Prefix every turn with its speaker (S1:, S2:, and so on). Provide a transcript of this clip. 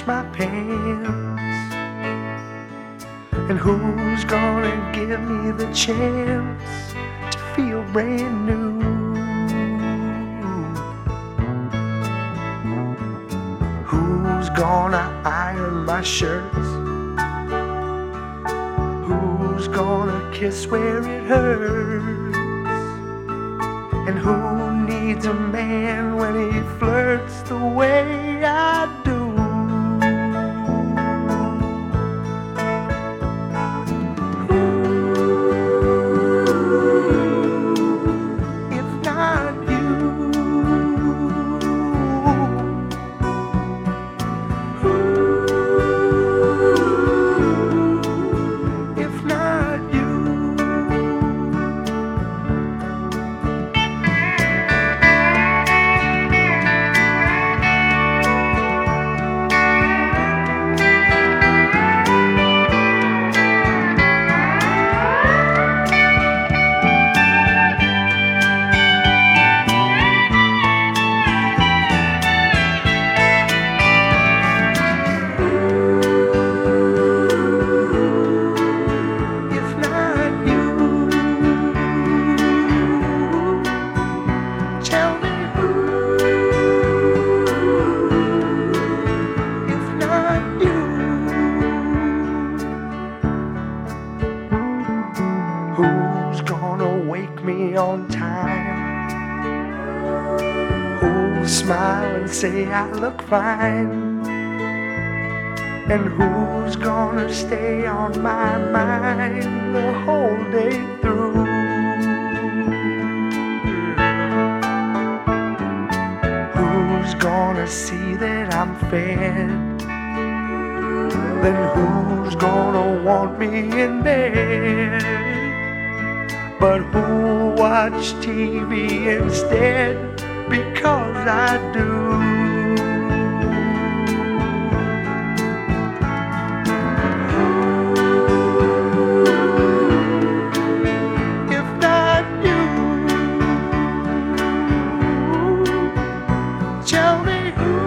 S1: match my pants? And who's gonna give me the chance to feel brand new? Who's gonna iron my shirts? Who's gonna kiss where it hurts? And who needs a man when he flirts the way I do? If not you, if not you. Who's gonna wake me on time? Who'll smile and say I look fine? And who's gonna stay on my mind the whole day through? Who's gonna see that I'm fed? Then who's gonna want me in bed? But who'll watch TV instead because I do? If not you, tell me who.